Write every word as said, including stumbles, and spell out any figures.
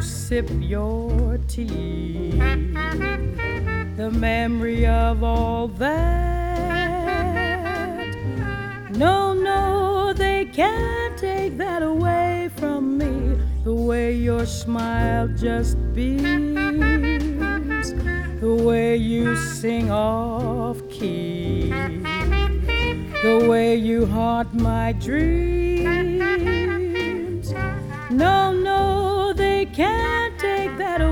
sip your tea. The memory of all that, no, no, they can't take that away from me. The way your smile just beams, the way you sing off key, the way you haunt my dreams. No, no, they can't take that